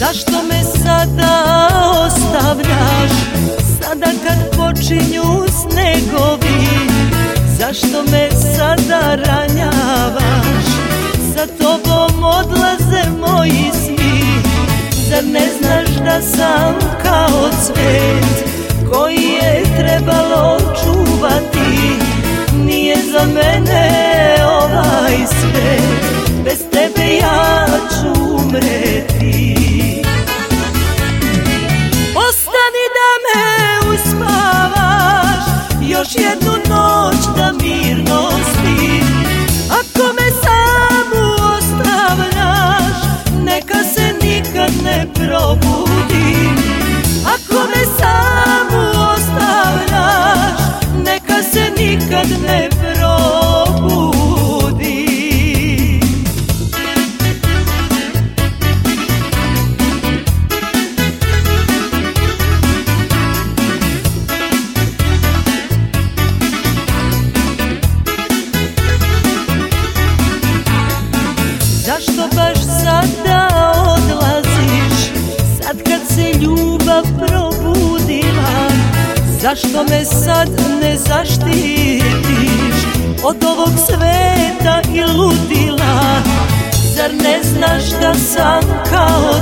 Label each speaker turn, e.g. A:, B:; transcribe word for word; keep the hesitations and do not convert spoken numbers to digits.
A: Zašto me sada ostavljaš, sada kad počinju snegovi? Zašto me sada ranjavaš, za tobom odlaze moji sni? Zar ne znaš da sam kao cvet koji je trebalo čuvati? Nije za mene ovaj svet, bez tebe ja ću umreti. Ostani da me uspavaš, još jednu noć da mirno spim. Ako me samu ostavljaš, neka se nikad ne probudim. Ako me samu ostavljaš, neka se nikad ne probudim. Zašto baš sada odlaziš, sad kad se ljubav probudila? Zašto me sad ne zaštitiš od ovog sveta i ludila? Zar ne znaš da sam kao